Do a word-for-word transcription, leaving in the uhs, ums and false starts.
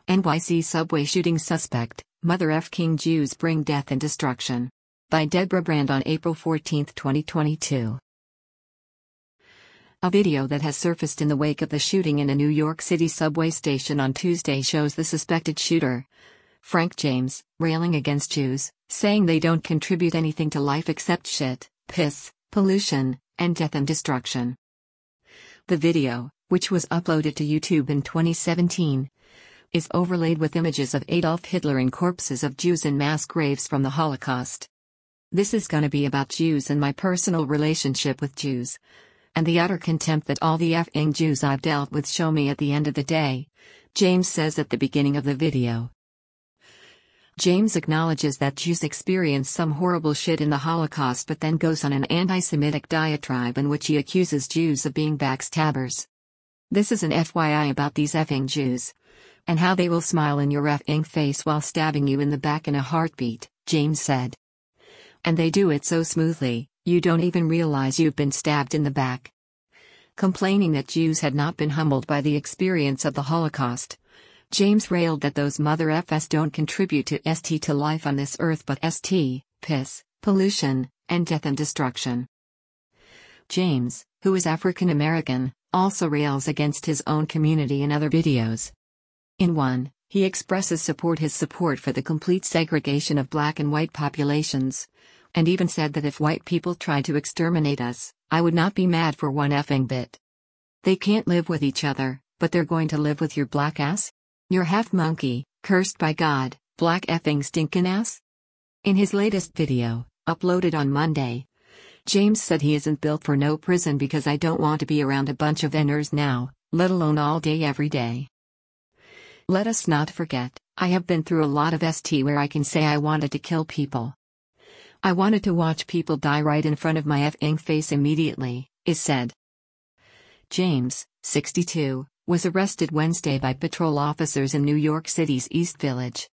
N Y C subway shooting suspect, Mother F**king Jews bring death and destruction. By Deborah Brand on April fourteenth, twenty twenty-two. A video that has surfaced in the wake of the shooting in a New York City subway station on Tuesday shows the suspected shooter, Frank James, railing against Jews, saying they don't contribute anything to life except shit, piss, pollution, and death and destruction. The video, which was uploaded to YouTube in twenty seventeen, is overlaid with images of Adolf Hitler and corpses of Jews in mass graves from the Holocaust. This is gonna be about Jews and my personal relationship with Jews, and the utter contempt that all the effing Jews I've dealt with show me at the end of the day, James says at the beginning of the video. James acknowledges that Jews experienced some horrible shit in the Holocaust, but then goes on an anti-Semitic diatribe in which he accuses Jews of being backstabbers. This is an F Y I about these effing Jews, and how they will smile in your effing face while stabbing you in the back in a heartbeat, James said. And they do it so smoothly, you don't even realize you've been stabbed in the back. Complaining that Jews had not been humbled by the experience of the Holocaust, James railed that those mother effers don't contribute to st to life on this earth but st, piss, pollution, and death and destruction. James, who is African American, also rails against his own community in other videos. In one, he expresses support his support for the complete segregation of black and white populations, and even said that if white people tried to exterminate us, I would not be mad for one effing bit. They can't live with each other, but they're going to live with your black ass? You're half monkey, cursed by God, black effing stinkin' ass? In his latest video, uploaded on Monday, James said he isn't built for no prison because I don't want to be around a bunch of Ners now, let alone all day every day. Let us not forget, I have been through a lot of st where I can say I wanted to kill people. I wanted to watch people die right in front of my effing face immediately, is said. James, sixty-two, was arrested Wednesday by patrol officers in New York City's East Village.